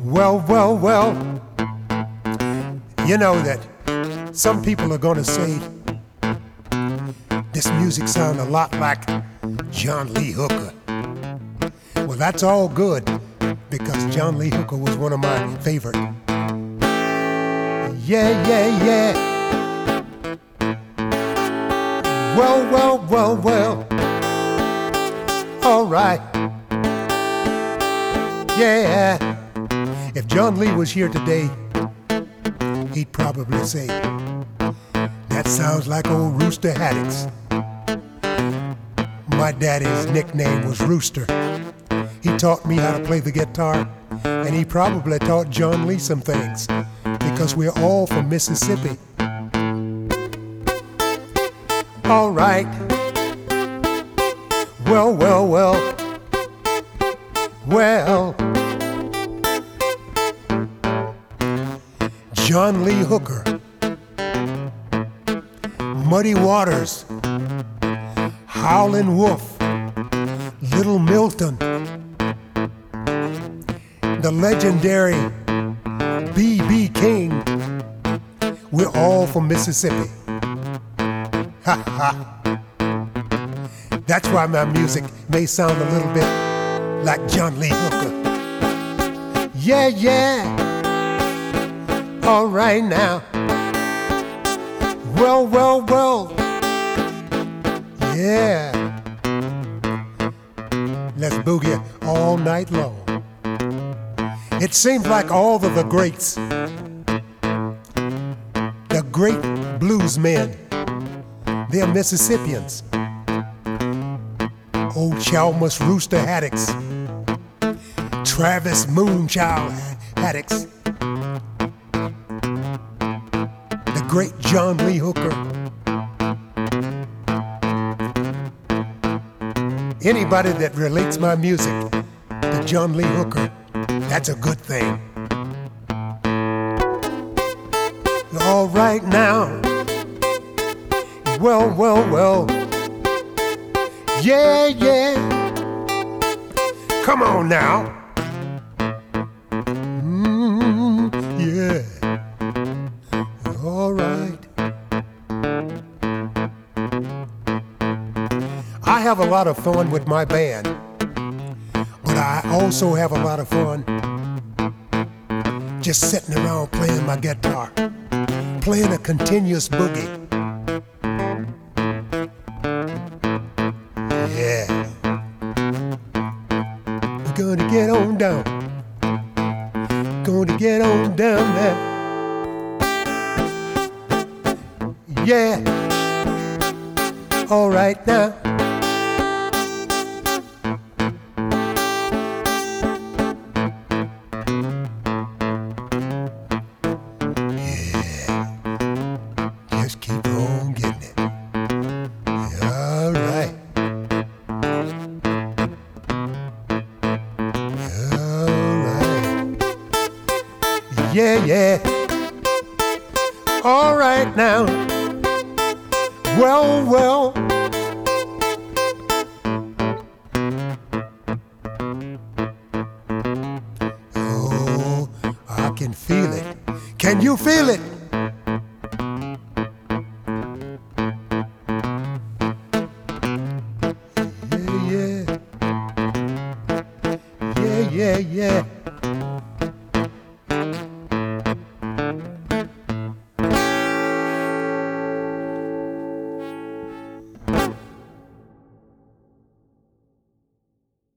Well, you know that some people are gonna say this music sounds a lot like John Lee Hooker. Well, that's all good because John Lee Hooker was one of my favorite. Yeah. Well. All right. Yeah. If John Lee was here today, he'd probably say, that sounds like old Rooster Haddix. My daddy's nickname was Rooster. He taught me how to play the guitar, and he probably taught John Lee some things, because we're all from Mississippi. All right. Well. John Lee Hooker, Muddy Waters, Howlin' Wolf, Little Milton, the legendary B.B. King. We're all from Mississippi. Ha ha. That's why my music may sound a little bit like John Lee Hooker. Yeah. All right now. Well. Yeah. Let's boogie all night long. It seems like all of the greats, the great blues men, they're Mississippians. Old Chalmers Rooster Haddix, Travis Moonchild Haddix, the great John Lee Hooker. Anybody that relates my music to John Lee Hooker, that's a good thing. All right now. Well. Yeah. Come on now. Yeah. All right. I have a lot of fun with my band, but I also have a lot of fun just sitting around playing my guitar, playing a continuous boogie. Yeah. We're gonna get on down. Gonna get on down there. Yeah. All right now. Yeah. Just keep on getting it. All right. Yeah. All right now. Well. Oh, I can feel it. Can you feel it? Yeah.